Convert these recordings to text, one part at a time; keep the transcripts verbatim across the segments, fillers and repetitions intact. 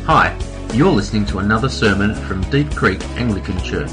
Hi, you're listening to another sermon from Deep Creek Anglican Church.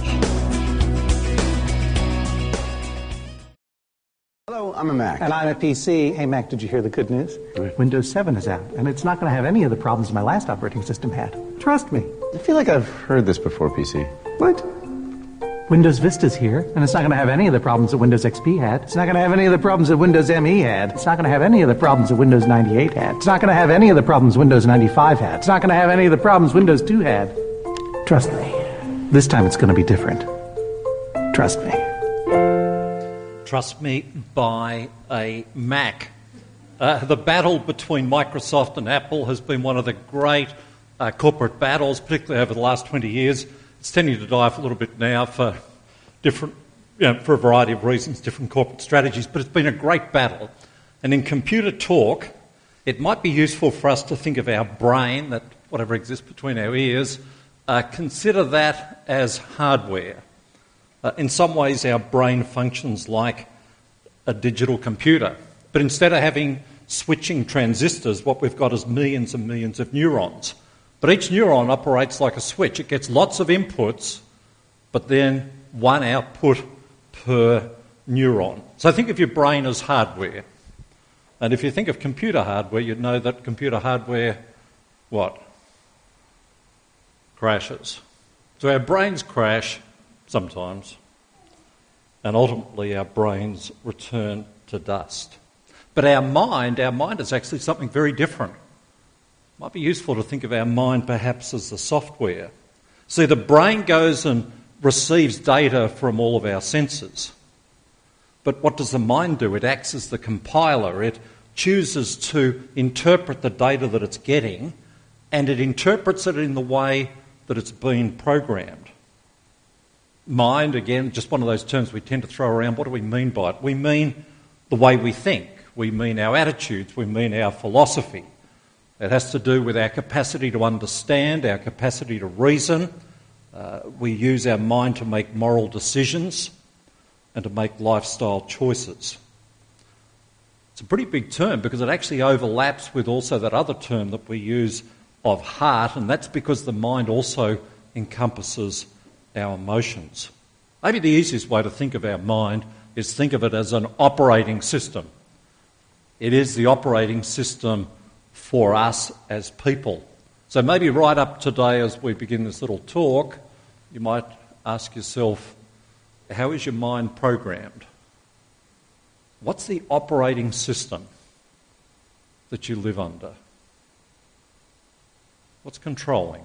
Hello, I'm a Mac. And I'm a P C. Hey, Mac, did you hear the good news? Right. Windows seven is out, and it's not going to have any of the problems my last operating system had. Trust me. I feel like I've heard this before, P C. What? Windows Vista's here, and it's not going to have any of the problems that Windows X P had. It's not going to have any of the problems that Windows M E had. It's not going to have any of the problems that Windows ninety-eight had. It's not going to have any of the problems Windows ninety-five had. It's not going to have any of the problems Windows two had. Trust me. This time it's going to be different. Trust me. Trust me, buy a Mac. Uh, the battle between Microsoft and Apple has been one of the great uh, corporate battles, particularly over the last twenty years. It's tending to die off a little bit now for different, you know, for a variety of reasons, different corporate strategies, but it's been a great battle. And in computer talk, it might be useful for us to think of our brain, that whatever exists between our ears, uh, consider that as hardware. Uh, in some ways, our brain functions like a digital computer. But instead of having switching transistors, what we've got is millions and millions of neurons. But each neuron operates like a switch. It gets lots of inputs, but then one output per neuron. So think of your brain as hardware. And if you think of computer hardware, you'd know that computer hardware, what? Crashes. So our brains crash sometimes, and ultimately our brains return to dust. But our mind, our mind is actually something very different. It might be useful to think of our mind perhaps as the software. See, the brain goes and receives data from all of our senses. But what does the mind do? It acts as the compiler. It chooses to interpret the data that it's getting, and it interprets it in the way that it's been programmed. Mind, again, just one of those terms we tend to throw around. What do we mean by it? We mean the way we think. We mean our attitudes. We mean our philosophy. It has to do with our capacity to understand, our capacity to reason. Uh, we use our mind to make moral decisions and to make lifestyle choices. It's a pretty big term because it actually overlaps with also that other term that we use of heart, and that's because the mind also encompasses our emotions. Maybe the easiest way to think of our mind is think of it as an operating system. It is the operating system for us as people. So maybe right up today as we begin this little talk, you might ask yourself, how is your mind programmed? What's the operating system that you live under? What's controlling?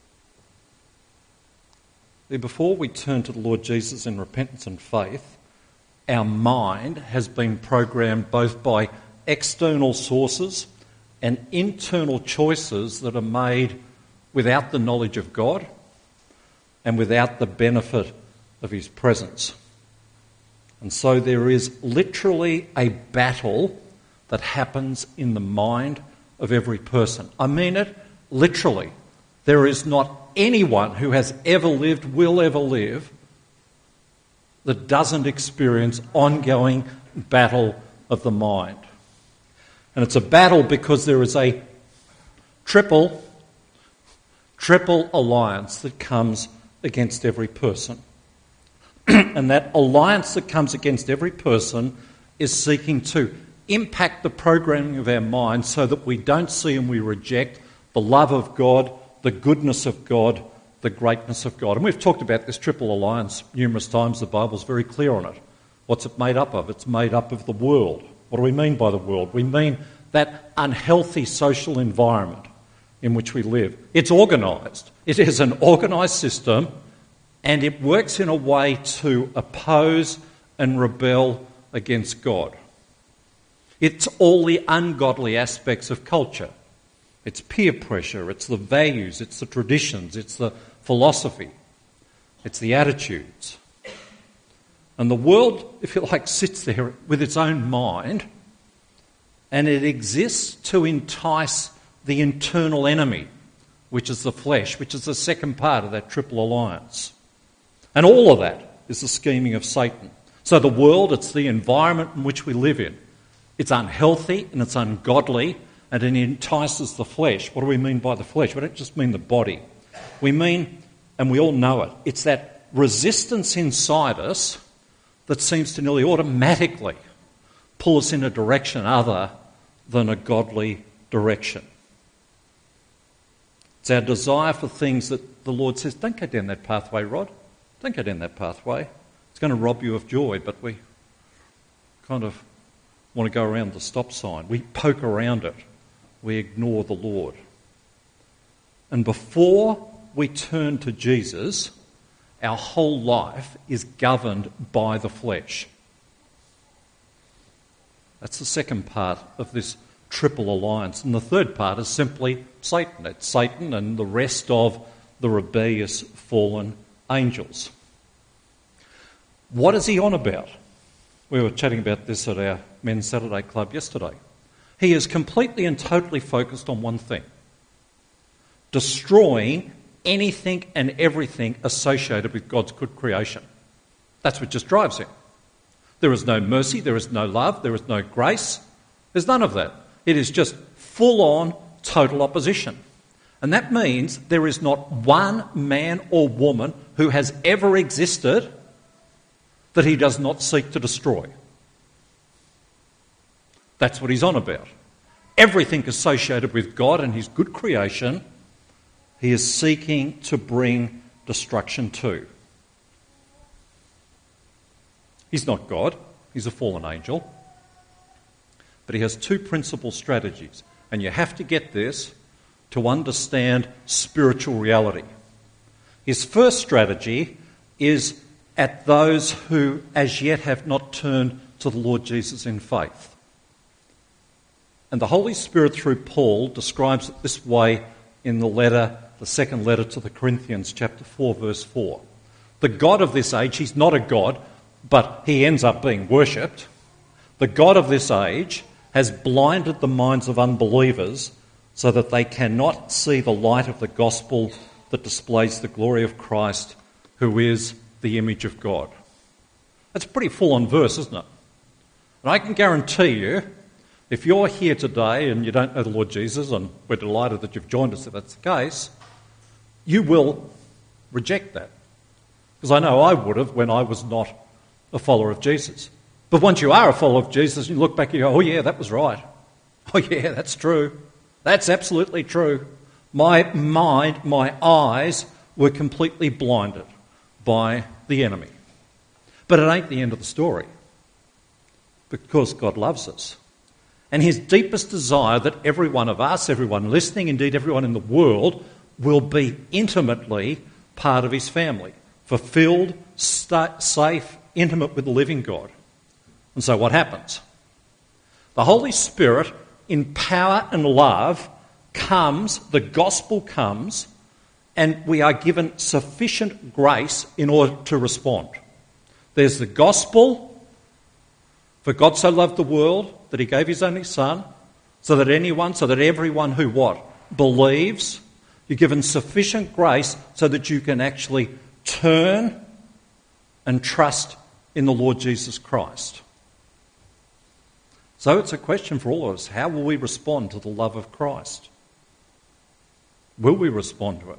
Before we turn to the Lord Jesus in repentance and faith, our mind has been programmed both by external sources and internal choices that are made without the knowledge of God and without the benefit of His presence. And so there is literally a battle that happens in the mind of every person. I mean it literally. There is not anyone who has ever lived, will ever live, that doesn't experience ongoing battle of the mind. And it's a battle because there is a triple, triple alliance that comes against every person. And that alliance that comes against every person is seeking to impact the programming of our mind so that we don't see and we reject the love of God, the goodness of God, the greatness of God. And we've talked about this triple alliance numerous times. The Bible's very clear on it. What's it made up of? It's made up of the world. What do we mean by the world? We mean that unhealthy social environment in which we live. It's organised. It is an organised system, and it works in a way to oppose and rebel against God. It's all the ungodly aspects of culture. It's peer pressure, it's the values, it's the traditions, it's the philosophy, it's the attitudes. And the world, if you like, sits there with its own mind, and it exists to entice the internal enemy, which is the flesh, which is the second part of that triple alliance. And all of that is the scheming of Satan. So the world, it's the environment in which we live in. It's unhealthy and it's ungodly, and it entices the flesh. What do we mean by the flesh? We don't just mean the body. We mean, and we all know it, it's that resistance inside us that seems to nearly automatically pull us in a direction other than a godly direction. It's our desire for things that the Lord says, don't go down that pathway, Rod. Don't go down that pathway. It's going to rob you of joy, but we kind of want to go around the stop sign. We poke around it. We ignore the Lord. And before we turn to Jesus, our whole life is governed by the flesh. That's the second part of this triple alliance. And the third part is simply Satan. It's Satan and the rest of the rebellious fallen angels. What is he on about? We were chatting about this at our Men's Saturday Club yesterday. He is completely and totally focused on one thing: destroying anything and everything associated with God's good creation. That's what just drives him. There is no mercy, there is no love, there is no grace. There's none of that. It is just full-on, total opposition. And that means there is not one man or woman who has ever existed that he does not seek to destroy. That's what he's on about. Everything associated with God and his good creation, he is seeking to bring destruction to. He's not God, he's a fallen angel. But he has two principal strategies. And you have to get this to understand spiritual reality. His first strategy is at those who as yet have not turned to the Lord Jesus in faith. And the Holy Spirit through Paul describes it this way in the letter, the second letter to the Corinthians, chapter four, verse four. The God of this age, he's not a God, but he ends up being worshipped. The God of this age has blinded the minds of unbelievers so that they cannot see the light of the gospel that displays the glory of Christ, who is the image of God. That's a pretty full-on verse, isn't it? And I can guarantee you, if you're here today and you don't know the Lord Jesus, and we're delighted that you've joined us if that's the case, you will reject that. Because I know I would have when I was not a follower of Jesus. But once you are a follower of Jesus, you look back and you go, oh yeah, that was right. Oh yeah, that's true. That's absolutely true. My mind, my eyes were completely blinded by the enemy. But it ain't the end of the story. Because God loves us. And his deepest desire that every one of us, everyone listening, indeed everyone in the world, will be intimately part of his family. Fulfilled, st- safe, intimate with the living God. And so what happens? The Holy Spirit, in power and love, comes, the gospel comes, and we are given sufficient grace in order to respond. There's the gospel, for God so loved the world that he gave his only Son, so that anyone, so that everyone who what? Believes, you're given sufficient grace so that you can actually turn and trust in the Lord Jesus Christ. So it's a question for all of us. How will we respond to the love of Christ? Will we respond to it?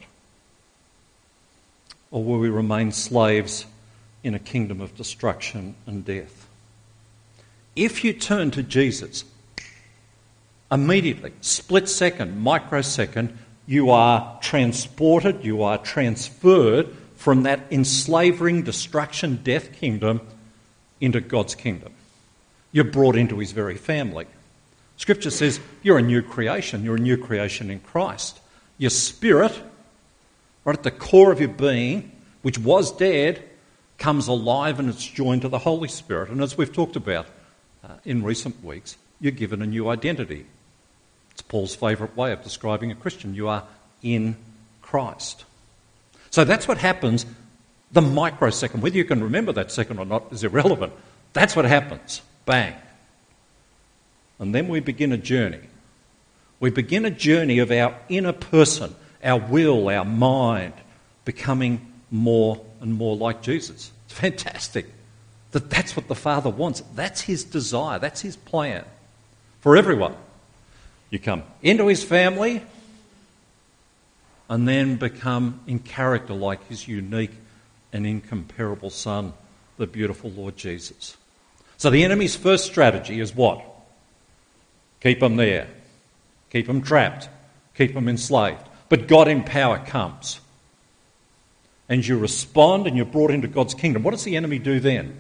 Or will we remain slaves in a kingdom of destruction and death? If you turn to Jesus, immediately, split second, microsecond, you are transported, you are transferred from that enslaving, destruction, death kingdom into God's kingdom. You're brought into his very family. Scripture says you're a new creation. You're a new creation in Christ. Your spirit, right at the core of your being, which was dead, comes alive and it's joined to the Holy Spirit. And as we've talked about uh, in recent weeks, you're given a new identity. It's Paul's favourite way of describing a Christian. You are in Christ. So that's what happens the microsecond. Whether you can remember that second or not is irrelevant. That's what happens. Bang. And then we begin a journey. We begin a journey of our inner person, our will, our mind, becoming more and more like Jesus. It's fantastic that that's what the Father wants. That's his desire. That's his plan for everyone. You come into his family and then become in character like his unique and incomparable Son, the beautiful Lord Jesus. So the enemy's first strategy is what? Keep them there. Keep them trapped. Keep them enslaved. But God in power comes. And you respond and you're brought into God's kingdom. What does the enemy do then?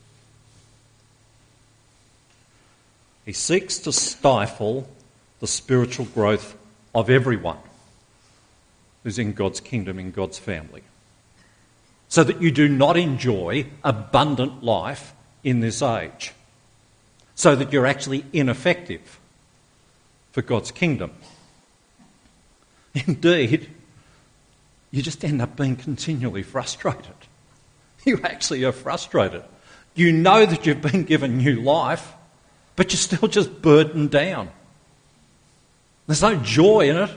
He seeks to stifle the spiritual growth of everyone who's in God's kingdom, in God's family, so that you do not enjoy abundant life in this age, so that you're actually ineffective for God's kingdom. Indeed, you just end up being continually frustrated. You actually are frustrated. You know that you've been given new life, but you're still just burdened down. There's no joy in it.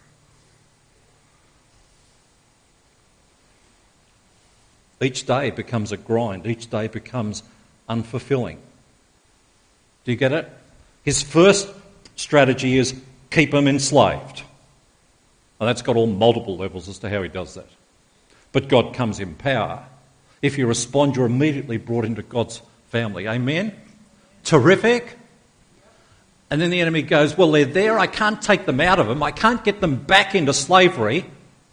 Each day becomes a grind. Each day becomes unfulfilling. Do you get it? His first strategy is keep them enslaved. Now that's got all multiple levels as to how he does that. But God comes in power. If you respond, you're immediately brought into God's family. Amen? Terrific. And then the enemy goes, well, they're there. I can't take them out of them. I can't get them back into slavery.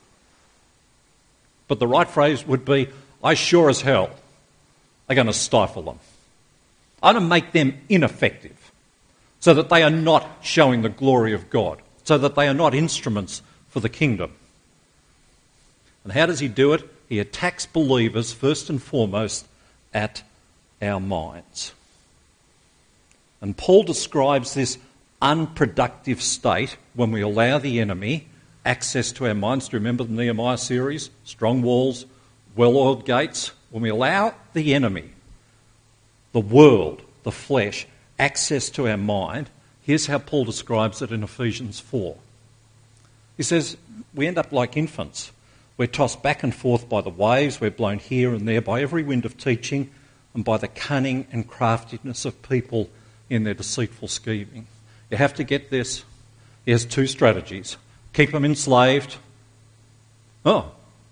But the right phrase would be, I sure as hell are going to stifle them. I'm going to make them ineffective so that they are not showing the glory of God, so that they are not instruments for the kingdom. And how does he do it? He attacks believers first and foremost at our minds. And Paul describes this unproductive state when we allow the enemy access to our minds. Do you remember the Nehemiah series? Strong walls, well-oiled gates. When we allow the enemy, the world, the flesh, access to our mind, here's how Paul describes it in Ephesians four. He says, we end up like infants. We're tossed back and forth by the waves. We're blown here and there by every wind of teaching and by the cunning and craftiness of people in their deceitful scheming. You have to get this. He has two strategies. Keep them enslaved. Oh,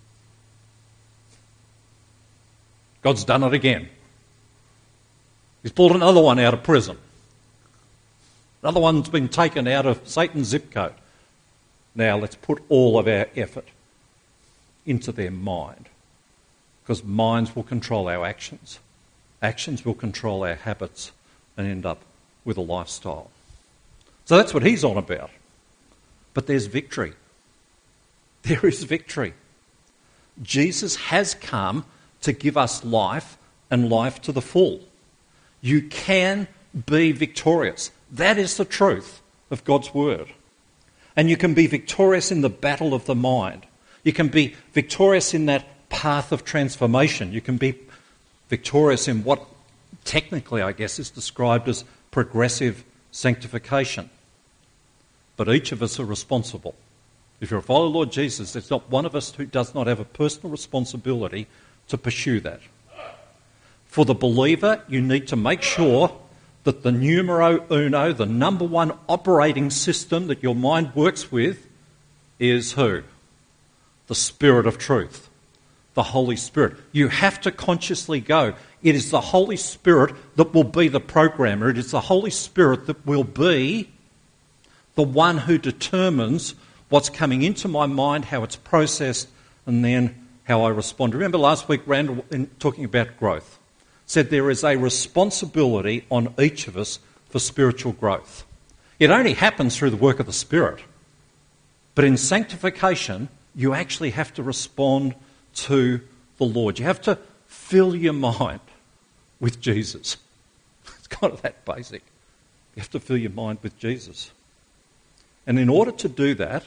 God's done it again. He's pulled another one out of prison. Another one's been taken out of Satan's zip code. Now let's put all of our effort into their mind, because minds will control our actions. Actions will control our habits and end up with a lifestyle. So that's what he's on about. But there's victory. There is victory. Jesus has come to give us life and life to the full. You can be victorious. That is the truth of God's word. And you can be victorious in the battle of the mind. You can be victorious in that path of transformation. You can be victorious in what technically, I guess, is described as progressive sanctification. But each of us are responsible. If you're a follower of Lord Jesus, there's not one of us who does not have a personal responsibility to pursue that. For the believer, you need to make sure that the numero uno, the number one operating system that your mind works with, is who? The Spirit of truth, the Holy Spirit. You have to consciously go. It is the Holy Spirit that will be the programmer. It is the Holy Spirit that will be the one who determines what's coming into my mind, how it's processed, and then how I respond. Remember last week, Randall, in talking about growth, said there is a responsibility on each of us for spiritual growth. It only happens through the work of the Spirit. But in sanctification, you actually have to respond to the Lord. You have to fill your mind with Jesus. It's kind of that basic. You have to fill your mind with Jesus. And in order to do that,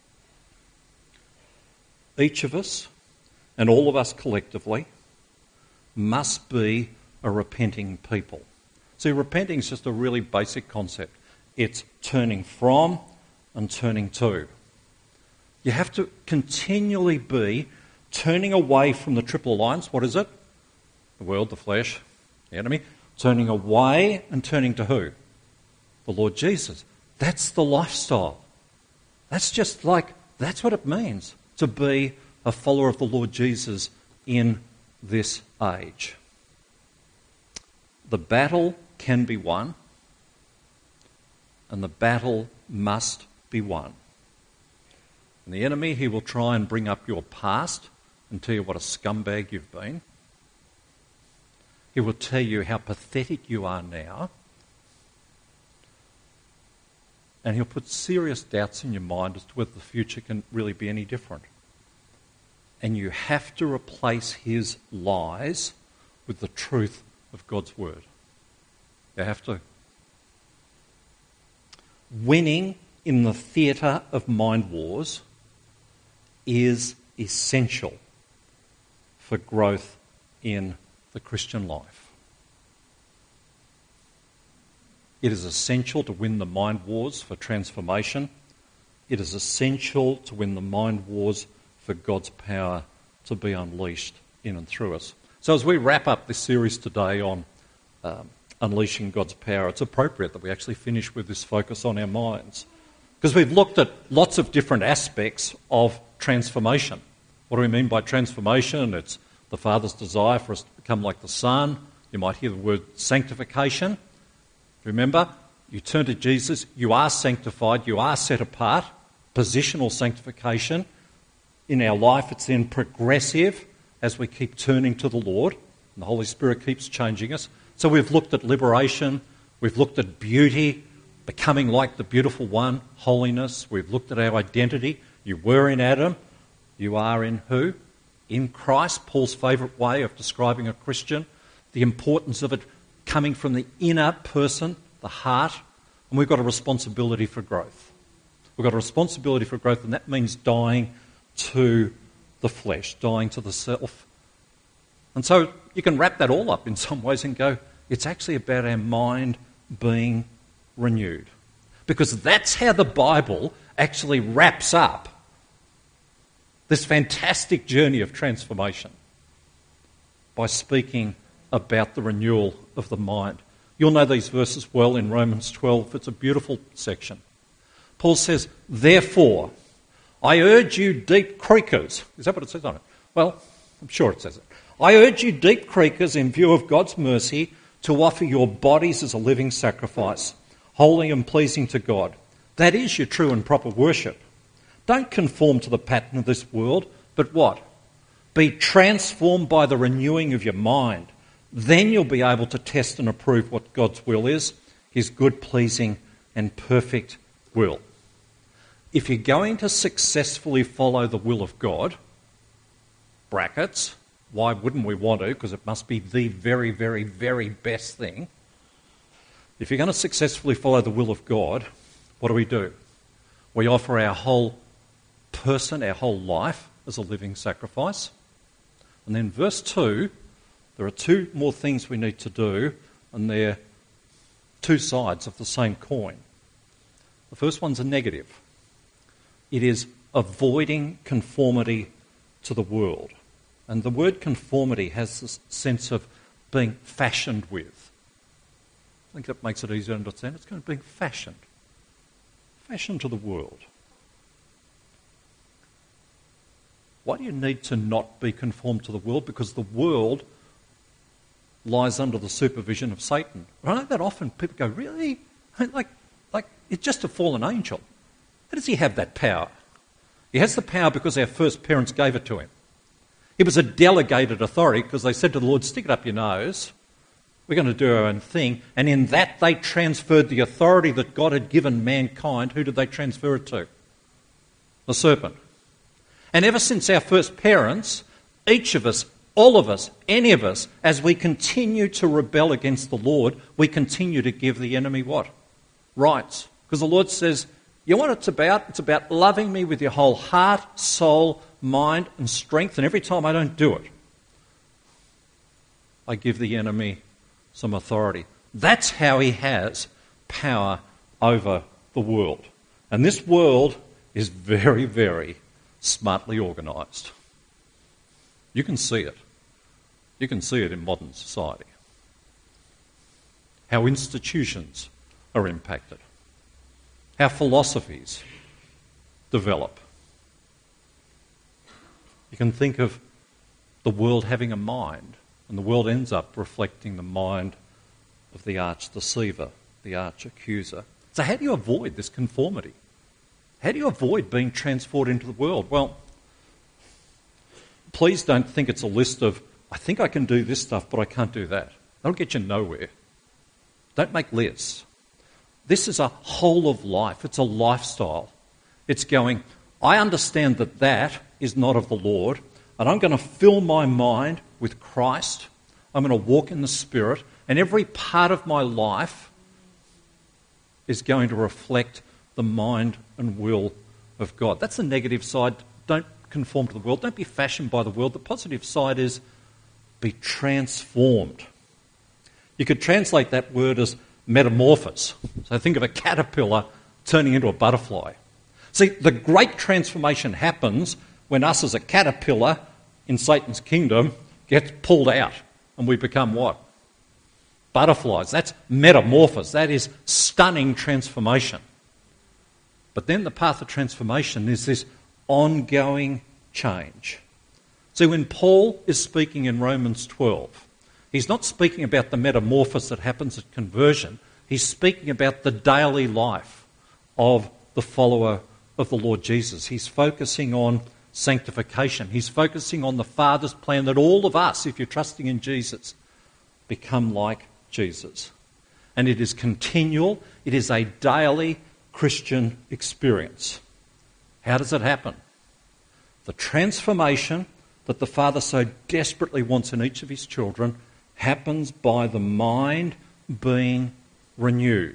each of us, and all of us collectively, must be a repenting people. See, repenting is just a really basic concept. It's turning from and turning to. You have to continually be turning away from the triple alliance. What is it? The world, the flesh, the enemy. Turning away and turning to who? The Lord Jesus. That's the lifestyle. That's just like, that's what it means to be a follower of the Lord Jesus in this age. The battle can be won, and the battle must be won. And the enemy, he will try and bring up your past and tell you what a scumbag you've been. He will tell you how pathetic you are now. And he'll put serious doubts in your mind as to whether the future can really be any different. And you have to replace his lies with the truth of God's word. You have to. Winning in the theatre of mind wars is essential for growth in the Christian life. It is essential to win the mind wars for transformation. It is essential to win the mind wars for God's power to be unleashed in and through us. So as we wrap up this series today on um, unleashing God's power, it's appropriate that we actually finish with this focus on our minds. Because we've looked at lots of different aspects of transformation. What do we mean by transformation? It's the Father's desire for us to become like the Son. You might hear the word sanctification. Remember, you turn to Jesus, you are sanctified, you are set apart. Positional sanctification. In our life, it's then progressive as we keep turning to the Lord. And the Holy Spirit keeps changing us. So we've looked at liberation, we've looked at beauty, becoming like the beautiful one, holiness. We've looked at our identity. You were in Adam, you are in who? In Christ, Paul's favourite way of describing a Christian. The importance of it coming from the inner person, the heart, and we've got a responsibility for growth. We've got a responsibility for growth, and that means dying to the flesh, dying to the self. And so you can wrap that all up in some ways and go, it's actually about our mind being renewed. Because that's how the Bible actually wraps up this fantastic journey of transformation, by speaking about the renewal of the mind. You'll know these verses well in Romans twelve. It's a beautiful section. Paul says, therefore, I urge you deep creekers. Is that what it says on it? Well, I'm sure it says it. I urge you deep creekers in view of God's mercy to offer your bodies as a living sacrifice, holy and pleasing to God. That is your true and proper worship. Don't conform to the pattern of this world, but what? Be transformed by the renewing of your mind. Then you'll be able to test and approve what God's will is, his good, pleasing and perfect will. If you're going to successfully follow the will of God, brackets, why wouldn't we want to? Because it must be the very, very, very best thing. If you're going to successfully follow the will of God, what do we do? We offer our whole person, our whole life as a living sacrifice. And then verse two, there are two more things we need to do, and they're two sides of the same coin. The first one's a negative. It is avoiding conformity to the world. And the word conformity has this sense of being fashioned with. I think that makes it easier to understand. It's going to be fashioned. Fashioned to the world. Why do you need to not be conformed to the world? Because the world lies under the supervision of Satan. I know that often people go, really? Like, like it's just a fallen angel. How does he have that power? He has the power because our first parents gave it to him. It was a delegated authority because they said to the Lord, stick it up your nose. We're going to do our own thing. And in that they transferred the authority that God had given mankind. Who did they transfer it to? The serpent. And ever since our first parents, each of us, all of us, any of us, as we continue to rebel against the Lord, we continue to give the enemy what? Rights. Because the Lord says, you know what it's about? It's about loving me with your whole heart, soul, mind and strength. And every time I don't do it, I give the enemy some authority. That's how he has power over the world. And this world is very, very smartly organised. You can see it. You can see it in modern society. How institutions are impacted. How philosophies develop. You can think of the world having a mind, and the world ends up reflecting the mind of the arch-deceiver, the arch-accuser. So how do you avoid this conformity? How do you avoid being transformed into the world? Well, please don't think it's a list of, I think I can do this stuff, but I can't do that. That'll get you nowhere. Don't make lists. This is a whole of life. It's a lifestyle. It's going, I understand that that is not of the Lord, and I'm going to fill my mind with Christ. I'm going to walk in the Spirit, and every part of my life is going to reflect the mind and will of God. That's the negative side. Don't conform to the world. Don't be fashioned by the world. The positive side is be transformed. You could translate that word as metamorphose. So think of a caterpillar turning into a butterfly. See, the great transformation happens when us as a caterpillar in Satan's kingdom gets pulled out and we become what? Butterflies. That's metamorphose. That is stunning transformation. But then the path of transformation is this ongoing change. See, when Paul is speaking in Romans twelve, he's not speaking about the metamorphosis that happens at conversion. He's speaking about the daily life of the follower of the Lord Jesus. He's focusing on sanctification. He's focusing on the Father's plan that all of us, if you're trusting in Jesus, become like Jesus. And it is continual. It is a daily Christian experience. How does it happen? The transformation that the Father so desperately wants in each of his children happens by the mind being renewed.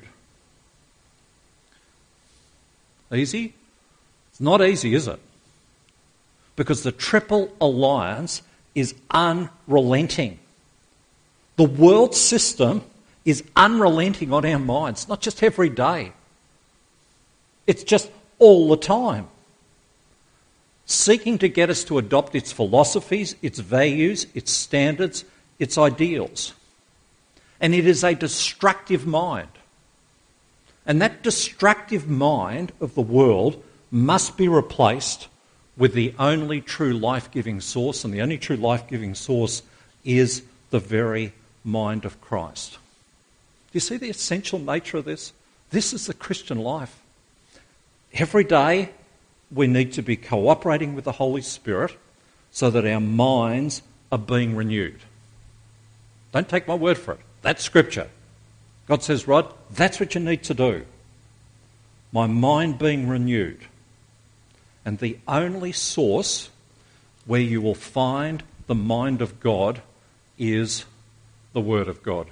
Easy? It's not easy, is it? Because the Triple Alliance is unrelenting. The world system is unrelenting on our minds, not just every day. It's just all the time. Seeking to get us to adopt its philosophies, its values, its standards, its ideals. And it is a destructive mind. And that destructive mind of the world must be replaced with the only true life-giving source, and the only true life-giving source is the very mind of Christ. Do you see the essential nature of this? This is the Christian life. Every day we need to be cooperating with the Holy Spirit so that our minds are being renewed. Don't take my word for it. That's Scripture. God says, Rod, that's what you need to do. My mind being renewed. And the only source where you will find the mind of God is the Word of God.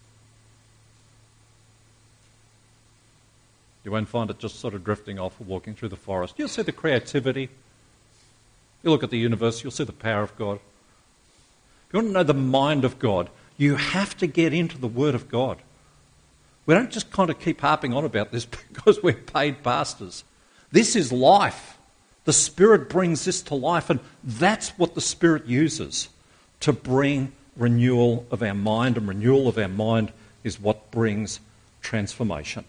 You won't find it just sort of drifting off or walking through the forest. You'll see the creativity. You look at the universe, you'll see the power of God. If you want to know the mind of God, you have to get into the Word of God. We don't just kind of keep harping on about this because we're paid pastors. This is life. The Spirit brings this to life, and that's what the Spirit uses to bring renewal of our mind, and renewal of our mind is what brings transformation.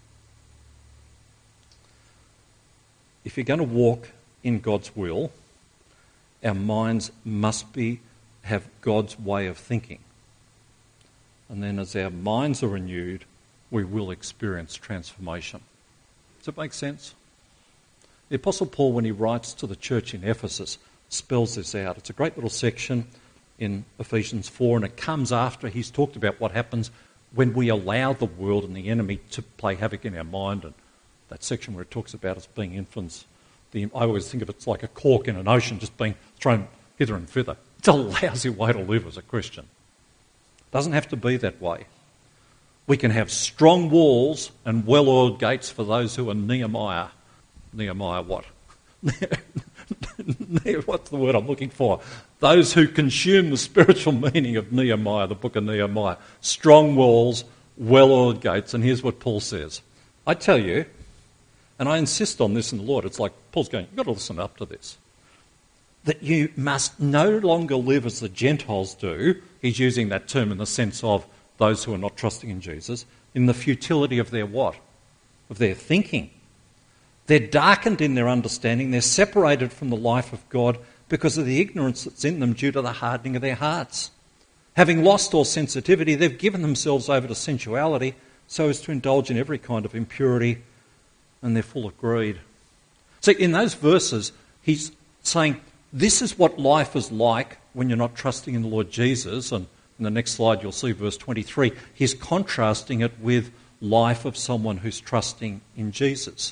If you're going to walk in God's will, our minds must be have God's way of thinking. And then as our minds are renewed, we will experience transformation. Does it make sense? The Apostle Paul, when he writes to the church in Ephesus, spells this out. It's a great little section in Ephesians four, and it comes after he's talked about what happens when we allow the world and the enemy to play havoc in our mind. And that section where it talks about us being infants, the, I always think of it like a cork in an ocean just being thrown hither and thither. It's a lousy way to live as a Christian. It doesn't have to be that way. We can have strong walls and well-oiled gates for those who are Nehemiah. Nehemiah what? What's the word I'm looking for? Those who consume the spiritual meaning of Nehemiah, the book of Nehemiah. Strong walls, well-oiled gates. And here's what Paul says. I tell you, and I insist on this in the Lord, it's like Paul's going, you've got to listen up to this, that you must no longer live as the Gentiles do. He's using that term in the sense of those who are not trusting in Jesus, in the futility of their what? of their thinking. They're darkened in their understanding. They're separated from the life of God because of the ignorance that's in them due to the hardening of their hearts. Having lost all sensitivity, they've given themselves over to sensuality so as to indulge in every kind of impurity, and they're full of greed. See, in those verses, he's saying this is what life is like when you're not trusting in the Lord Jesus. And in the next slide, you'll see verse twenty-three. He's contrasting it with life of someone who's trusting in Jesus.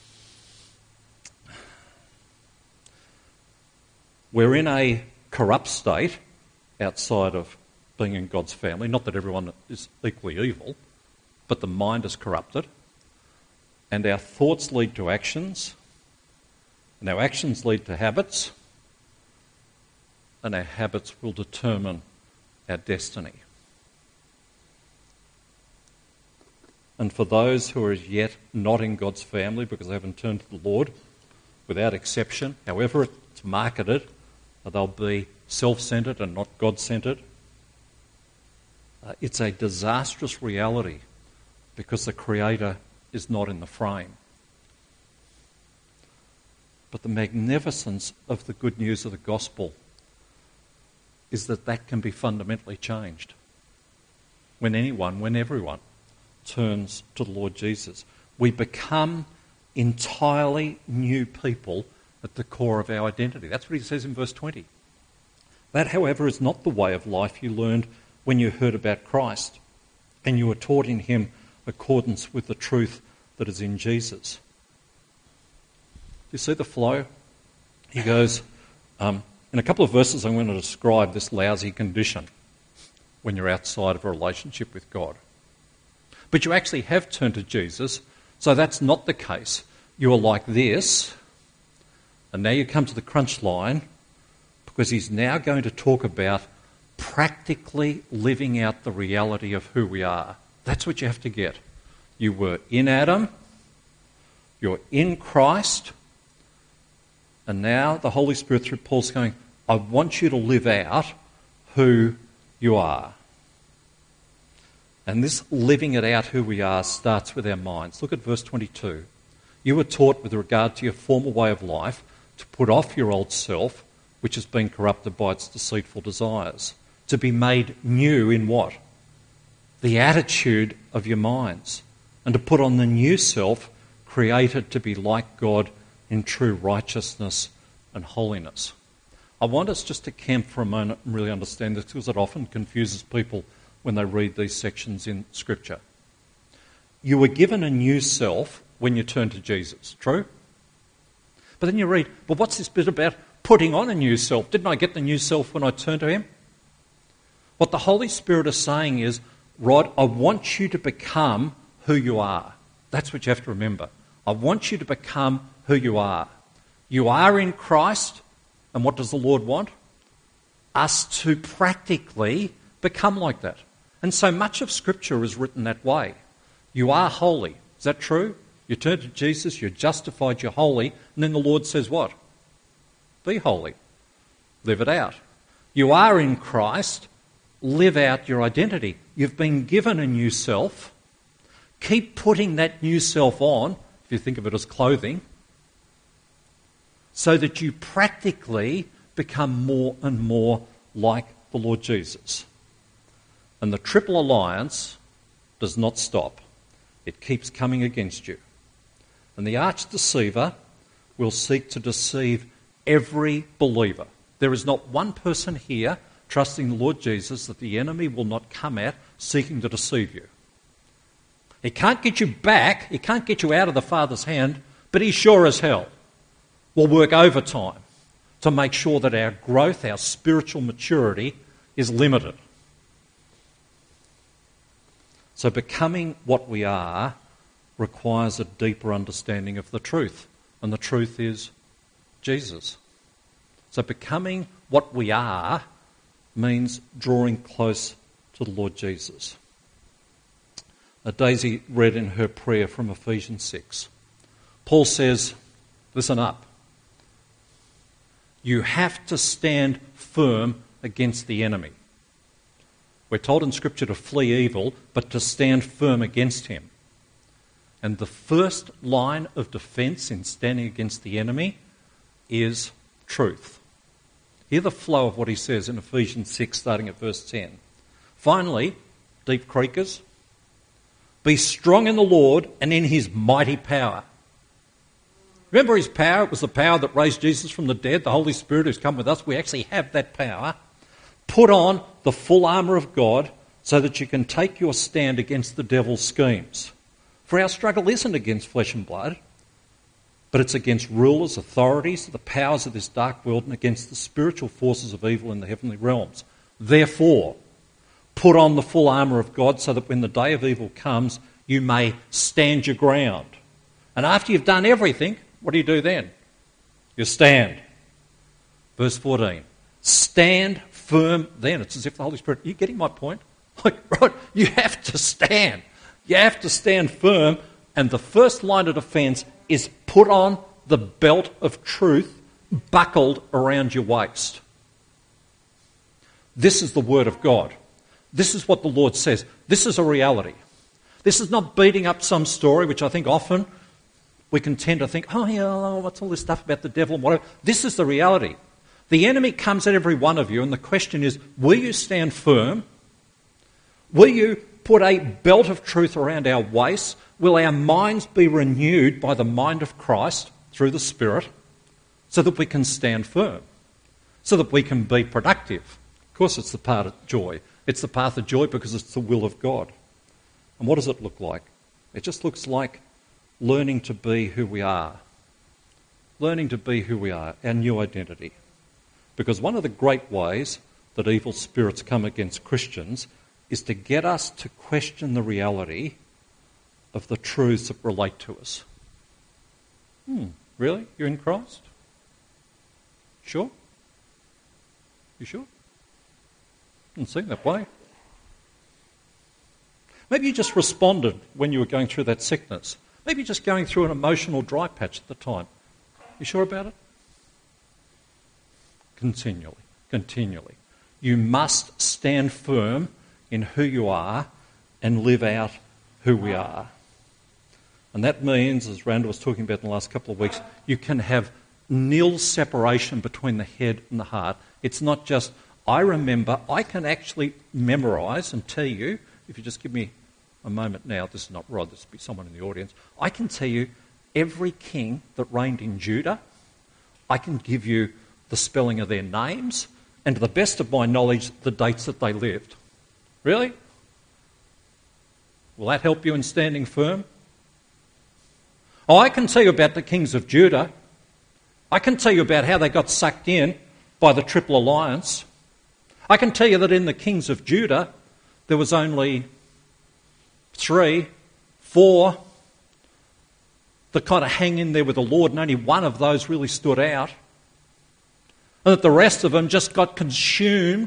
We're in a corrupt state outside of being in God's family. Not that everyone is equally evil, but the mind is corrupted. And our thoughts lead to actions, and our actions lead to habits, and our habits will determine our destiny. And for those who are as yet not in God's family because they haven't turned to the Lord, without exception, however it's marketed, they'll be self-centred and not God-centred. Uh, it's a disastrous reality because the Creator is not in the frame. But the magnificence of the good news of the gospel is that that can be fundamentally changed when anyone, when everyone turns to the Lord Jesus. We become entirely new people at the core of our identity. That's what he says in verse twenty. That, however, is not the way of life you learned when you heard about Christ and you were taught in him accordance with the truth that is in Jesus. Do you see the flow? He goes, um, in a couple of verses I'm going to describe this lousy condition when you're outside of a relationship with God. But you actually have turned to Jesus, so that's not the case. You are like this, and now you come to the crunch line because he's now going to talk about practically living out the reality of who we are. That's what you have to get. You were in Adam, you're in Christ, and now the Holy Spirit through Paul's going, I want you to live out who you are. And this living it out who we are starts with our minds. Look at verse twenty-two. You were taught with regard to your former way of life to put off your old self, which has been corrupted by its deceitful desires, to be made new in what? The attitude of your minds, and to put on the new self, created to be like God in true righteousness and holiness. I want us just to camp for a moment and really understand this, because it often confuses people when they read these sections in Scripture. You were given a new self when you turned to Jesus, true? But then you read, but what's this bit about putting on a new self? Didn't I get the new self when I turned to him? What the Holy Spirit is saying is, Rod, I want you to become who you are. That's what you have to remember. I want you to become who you are. You are in Christ, and what does the Lord want? Us to practically become like that. And so much of Scripture is written that way. You are holy. Is that true? You turn to Jesus, you're justified, you're holy, and then the Lord says what? Be holy. Live it out. You are in Christ. Live out your identity. You've been given a new self. Keep putting that new self on, if you think of it as clothing, so that you practically become more and more like the Lord Jesus. And the Triple Alliance does not stop. It keeps coming against you. And the arch-deceiver will seek to deceive every believer. There is not one person here trusting the Lord Jesus that the enemy will not come at seeking to deceive you. He can't get you back, he can't get you out of the Father's hand, but he sure as hell will work overtime to make sure that our growth, our spiritual maturity is limited. So becoming what we are requires a deeper understanding of the truth, and the truth is Jesus. So becoming what we are means drawing close to the Lord Jesus. Now, Daisy read in her prayer from Ephesians six. Paul says, listen up. You have to stand firm against the enemy. We're told in Scripture to flee evil, but to stand firm against him. And the first line of defence in standing against the enemy is truth. Hear the flow of what he says in Ephesians six, starting at verse ten. Finally, Deep Creekers, be strong in the Lord and in his mighty power. Remember his power? It was the power that raised Jesus from the dead, the Holy Spirit who's come with us. We actually have that power. Put on the full armour of God so that you can take your stand against the devil's schemes. For our struggle isn't against flesh and blood, but it's against rulers, authorities, the powers of this dark world, and against the spiritual forces of evil in the heavenly realms. Therefore, put on the full armour of God so that when the day of evil comes, you may stand your ground. And after you've done everything, what do you do then? You stand. Verse fourteen. Stand firm then. It's as if the Holy Spirit... Are you getting my point? Like, right, you have to stand. You have to stand firm. And the first line of defence is put on the belt of truth buckled around your waist. This is the word of God. This is what the Lord says. This is a reality. This is not beating up some story, which I think often we can tend to think, oh, yeah, what's all this stuff about the devil and whatever. This is the reality. The enemy comes at every one of you, and the question is, will you stand firm? Will you put a belt of truth around our waist? Will our minds be renewed by the mind of Christ through the Spirit so that we can stand firm, so that we can be productive? Of course, it's the path of joy. It's the path of joy because it's the will of God. And what does it look like? It just looks like learning to be who we are. Learning to be who we are, our new identity. Because one of the great ways that evil spirits come against Christians is to get us to question the reality of the truths that relate to us. Hmm, really? You're in Christ? Sure? You sure? Doesn't seem that way. Maybe you just responded when you were going through that sickness. Maybe you're just going through an emotional dry patch at the time. You sure about it? Continually, continually. You must stand firm in who you are and live out who we are. And that means, as Randall was talking about in the last couple of weeks, you can have nil separation between the head and the heart. It's not just, I remember, I can actually memorise and tell you, if you just give me a moment now, this is not Rod, this will be someone in the audience, I can tell you every king that reigned in Judah. I can give you the spelling of their names, and to the best of my knowledge, the dates that they lived. Really? Will that help you in standing firm? Oh, I can tell you about the kings of Judah. I can tell you about how they got sucked in by the Triple Alliance. I can tell you that in the kings of Judah, there was only three, four that kind of hang in there with the Lord, and only one of those really stood out. And that the rest of them just got consumed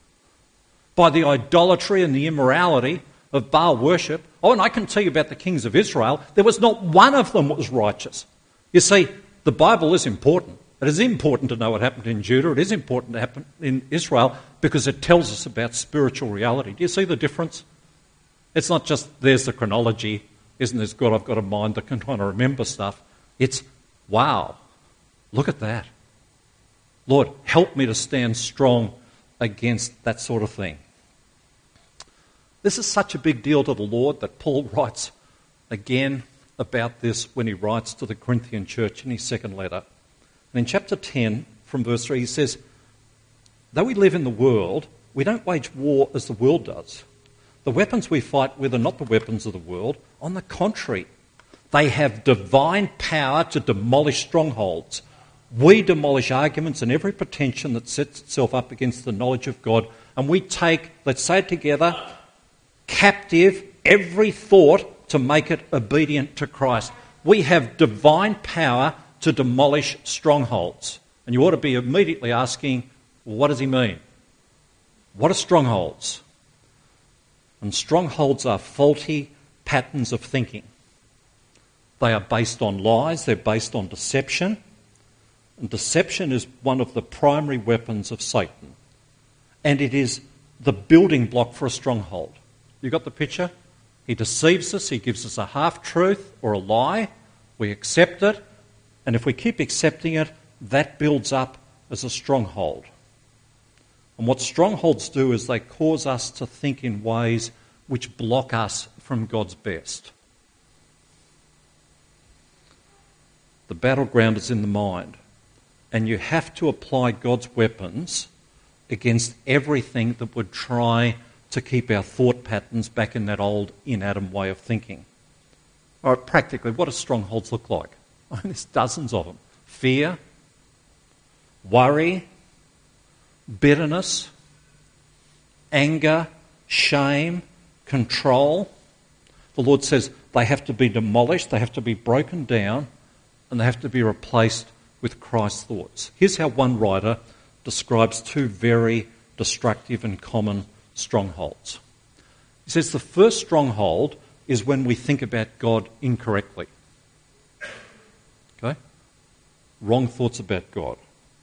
by the idolatry and the immorality of Baal worship. Oh, and I can tell you about the kings of Israel. There was not one of them that was righteous. You see, the Bible is important. It is important to know what happened in Judah. It is important to happen in Israel because it tells us about spiritual reality. Do you see the difference? It's not just there's the chronology, isn't this good? I've got a mind that can kind of remember stuff. It's, wow, look at that. Lord, help me to stand strong against that sort of thing. This is such a big deal to the Lord that Paul writes again about this when he writes to the Corinthian church in his second letter. And in chapter ten, from verse three, he says, though we live in the world, we don't wage war as the world does. The weapons we fight with are not the weapons of the world. On the contrary, they have divine power to demolish strongholds. We demolish arguments and every pretension that sets itself up against the knowledge of God, and we take, let's say it together, captive every thought to make it obedient to Christ. We have divine power to demolish strongholds. And you ought to be immediately asking, well, what does he mean? What are strongholds? And strongholds are faulty patterns of thinking. They are based on lies, they're based on deception. And deception is one of the primary weapons of Satan. And it is the building block for a stronghold. You got the picture? He deceives us, he gives us a half-truth or a lie, we accept it, and if we keep accepting it, that builds up as a stronghold. And what strongholds do is they cause us to think in ways which block us from God's best. The battleground is in the mind, and you have to apply God's weapons against everything that would try to keep our thought patterns back in that old in-Adam way of thinking. All right, practically, what do strongholds look like? I mean, there's dozens of them. Fear, worry, bitterness, anger, shame, control. The Lord says they have to be demolished, they have to be broken down, and they have to be replaced with Christ's thoughts. Here's how one writer describes two very destructive and common strongholds. He says the first stronghold is when we think about God incorrectly. Okay? Wrong thoughts about God.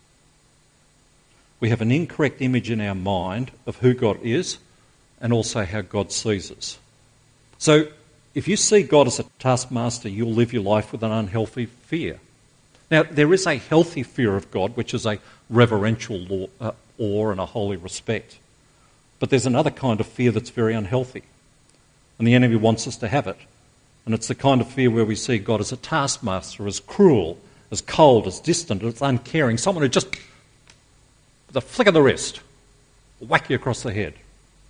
We have an incorrect image in our mind of who God is and also how God sees us. So if you see God as a taskmaster, you'll live your life with an unhealthy fear. Now, there is a healthy fear of God, which is a reverential law, uh, awe and a holy respect. But there's another kind of fear that's very unhealthy. And the enemy wants us to have it. And it's the kind of fear where we see God as a taskmaster, as cruel, as cold, as distant, as uncaring, someone who just, with a flick of the wrist, will whack you across the head.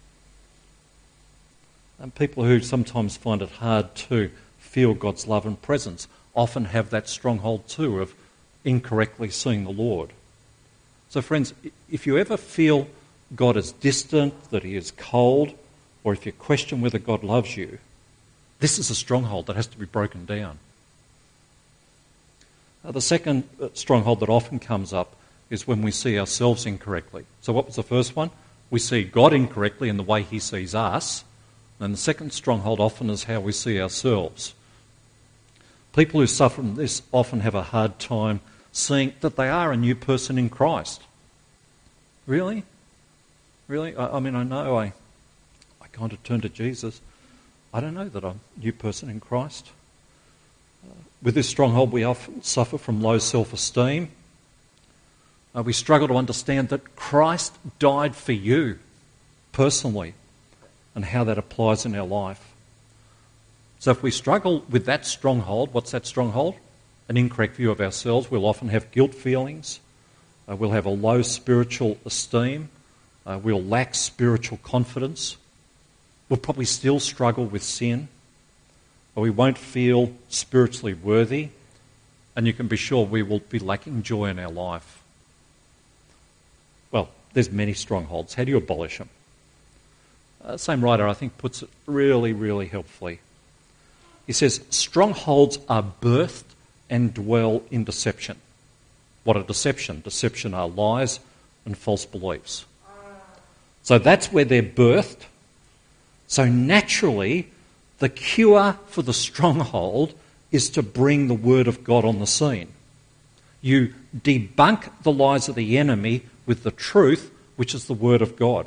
And people who sometimes find it hard to feel God's love and presence often have that stronghold too of incorrectly seeing the Lord. So friends, if you ever feel God is distant, that he is cold, or if you question whether God loves you, this is a stronghold that has to be broken down. Now, the second stronghold that often comes up is when we see ourselves incorrectly. So what was the first one? We see God incorrectly in the way he sees us. And the second stronghold often is how we see ourselves. People who suffer from this often have a hard time seeing that they are a new person in Christ. Really? Really? I, I mean, I know I, I kind of turn to Jesus. I don't know that I'm a new person in Christ. Uh, with this stronghold, we often suffer from low self-esteem. Uh, we struggle to understand that Christ died for you personally and how that applies in our life. So if we struggle with that stronghold, what's that stronghold? An incorrect view of ourselves. We'll often have guilt feelings. Uh, we'll have a low spiritual esteem. Uh, we'll lack spiritual confidence. We'll probably still struggle with sin. Or we won't feel spiritually worthy. And you can be sure we will be lacking joy in our life. Well, there's many strongholds. How do you abolish them? Uh, same writer, I think, puts it really, really helpfully. He says, strongholds are birthed and dwell in deception. What are deception? Deception are lies and false beliefs. So that's where they're birthed. So naturally, the cure for the stronghold is to bring the word of God on the scene. You debunk the lies of the enemy with the truth, which is the word of God.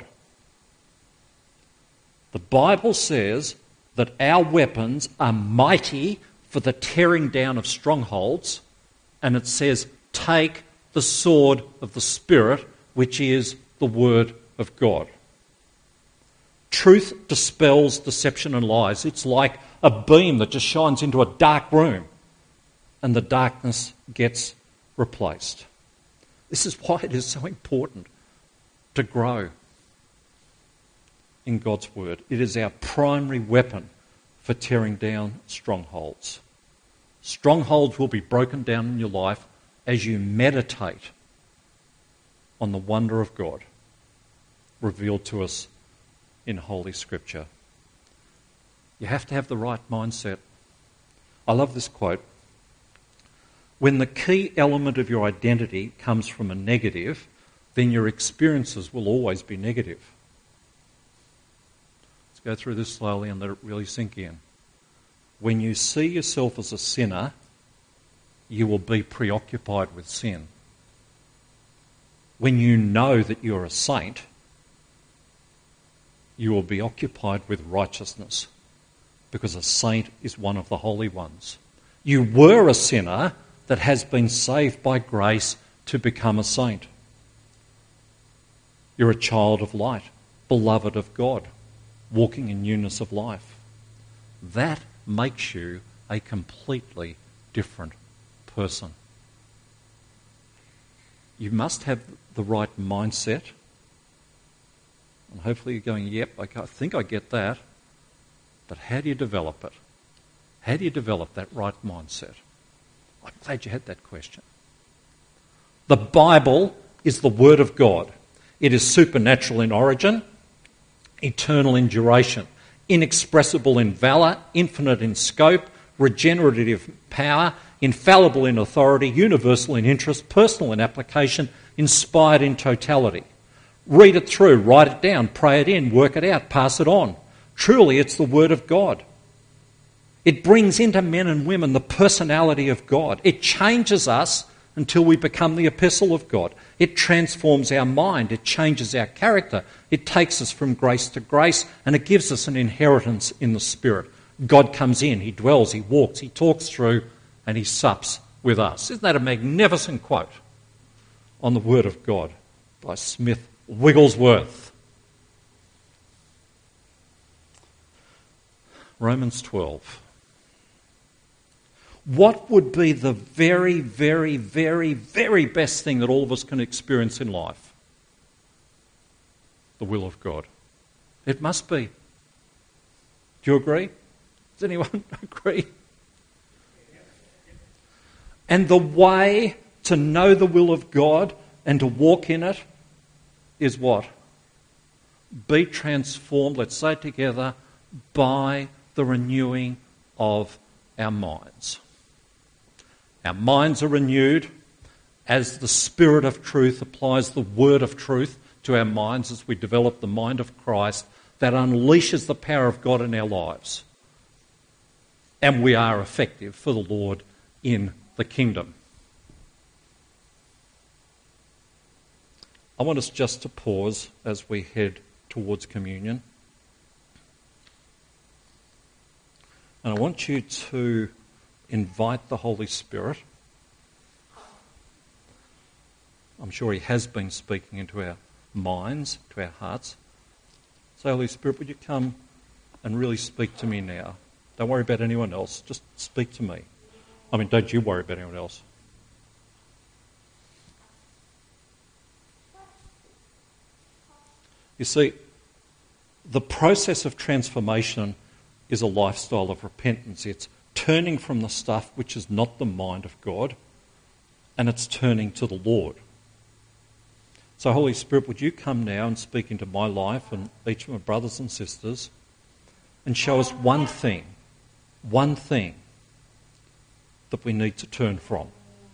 The Bible says that our weapons are mighty for the tearing down of strongholds, and it says, take the sword of the Spirit, which is the word of God. Truth dispels deception and lies. It's like a beam that just shines into a dark room, and the darkness gets replaced. This is why it is so important to grow in God's word. It is our primary weapon for tearing down strongholds. Strongholds will be broken down in your life as you meditate on the wonder of God revealed to us in Holy Scripture. You have to have the right mindset. I love this quote. When the key element of your identity comes from a negative, then your experiences will always be negative. Go through this slowly and let it really sink in. When you see yourself as a sinner, you will be preoccupied with sin. When you know that you're a saint, you will be occupied with righteousness. because a saint is one of the holy ones. You were a sinner that has been saved by grace to become a saint. You're a child of light, beloved of God, walking in newness of life. That makes you a completely different person. You must have the right mindset. And hopefully you're going, yep, I think I get that. But how do you develop it? How do you develop that right mindset? I'm glad you had that question. The Bible is the Word of God. It is supernatural in origin, eternal in duration, inexpressible in valour, infinite in scope, regenerative power, infallible in authority, universal in interest, personal in application, inspired in totality. Read it through, write it down, pray it in, work it out, pass it on. Truly, it's the Word of God. It brings into men and women the personality of God. It changes us until we become the epistle of God. It transforms our mind. It changes our character. It takes us from grace to grace, and it gives us an inheritance in the Spirit. God comes in, He dwells, He walks, He talks through, and He sups with us. Isn't that a magnificent quote on the Word of God by Smith Wigglesworth? Romans twelve. What would be the very, very, very, very best thing that all of us can experience in life? The will of God. It must be. Do you agree? Does anyone agree? And the way to know the will of God and to walk in it is what? Be transformed, let's say it together, by the renewing of our minds. Our minds are renewed as the Spirit of truth applies the word of truth to our minds as we develop the mind of Christ that unleashes the power of God in our lives. And we are effective for the Lord in the kingdom. I want us just to pause as we head towards communion. And I want you to invite the Holy Spirit. I'm sure He has been speaking into our minds, to our hearts. So, Holy Spirit, would you come and really speak to me now? Don't worry about anyone else. Just speak to me. I mean, don't you worry about anyone else. You see, the process of transformation is a lifestyle of repentance. It's turning from the stuff which is not the mind of God, and it's turning to the Lord. So, Holy Spirit, would you come now and speak into my life and each of my brothers and sisters and show us one thing, one thing that we need to turn from.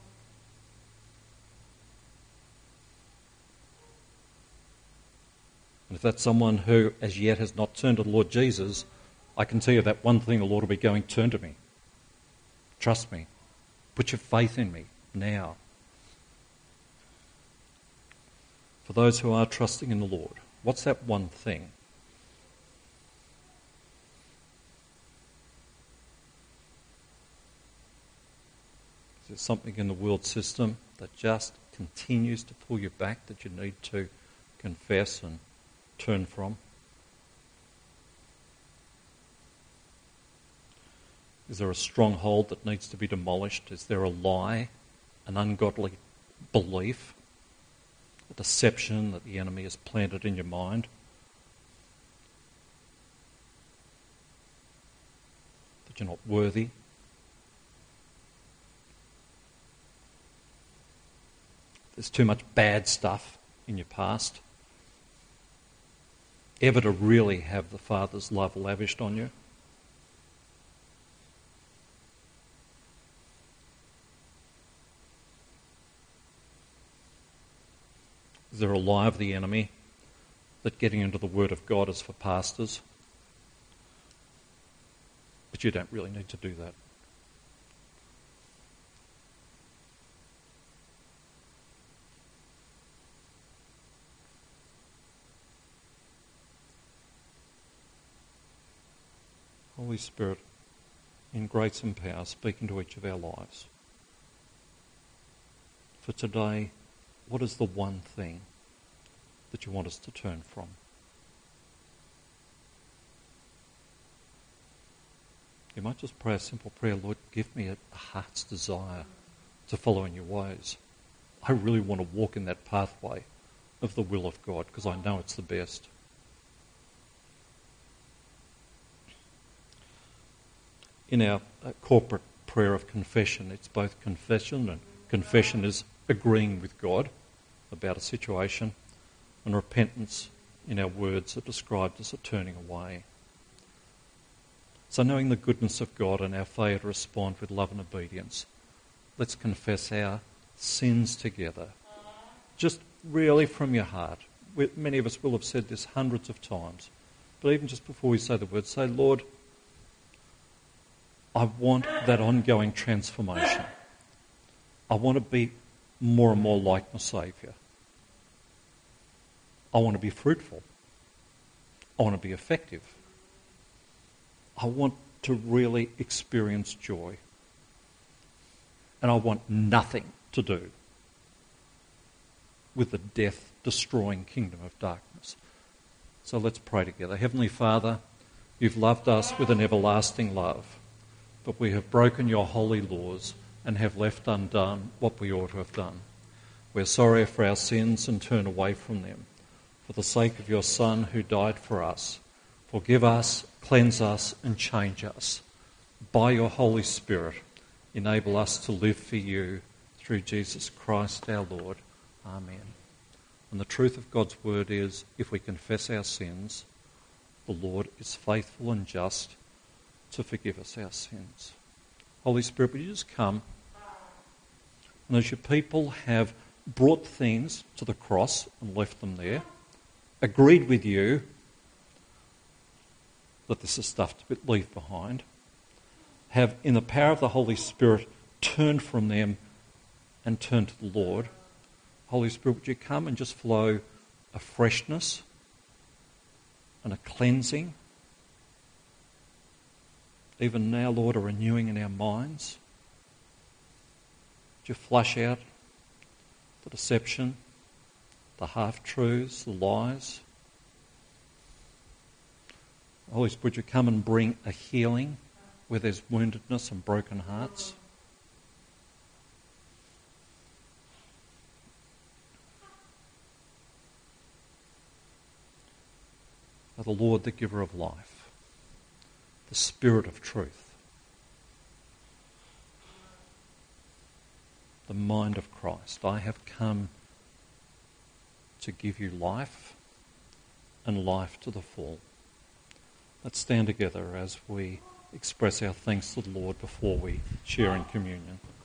And if that's someone who as yet has not turned to the Lord Jesus, I can tell you that one thing the Lord will be going, turn to me. Trust me. Put your faith in me now. For those who are trusting in the Lord, what's that one thing? Is there something in the world system that just continues to pull you back that you need to confess and turn from? Is there a stronghold that needs to be demolished? Is there a lie, an ungodly belief, a deception that the enemy has planted in your mind? That you're not worthy? There's too much bad stuff in your past ever to really have the Father's love lavished on you? Is there a lie of the enemy that getting into the Word of God is for pastors? But you don't really need to do that. Holy Holy Spirit, in grace and power, speak into each of our lives. For today, what is the one thing that you want us to turn from? You might just pray a simple prayer, Lord, give me a heart's desire to follow in your ways. I really want to walk in that pathway of the will of God because I know it's the best. In our uh, corporate prayer of confession, it's both confession, and confession is agreeing with God about a situation, and repentance in our words are described as a turning away. So knowing the goodness of God and our failure to respond with love and obedience, let's confess our sins together. Just really from your heart. We, many of us will have said this hundreds of times. But even just before we say the words, say, Lord, I want that ongoing transformation. I want to be more and more like my Saviour. I want to be fruitful. I want to be effective. I want to really experience joy. And I want nothing to do with the death-destroying kingdom of darkness. So let's pray together. Heavenly Father, you've loved us with an everlasting love, but we have broken your holy laws and have left undone what we ought to have done. We're sorry for our sins and turn away from them. For the sake of your Son who died for us, forgive us, cleanse us and change us. By your Holy Spirit, enable us to live for you through Jesus Christ our Lord. Amen. And the truth of God's word is, if we confess our sins, the Lord is faithful and just to forgive us our sins. Holy Spirit, would you just come? And as your people have brought things to the cross and left them there, agreed with you that this is stuff to leave behind, have in the power of the Holy Spirit turned from them and turned to the Lord, Holy Spirit, would you come and just flow a freshness and a cleansing, even now, Lord, a renewing in our minds. Would you flush out the deception, the half-truths, the lies? Holy Spirit, would you come and bring a healing where there's woundedness and broken hearts? By the Lord, the giver of life, the Spirit of truth, the mind of Christ, I have come to give you life and life to the full. Let's stand together as we express our thanks to the Lord before we share in communion.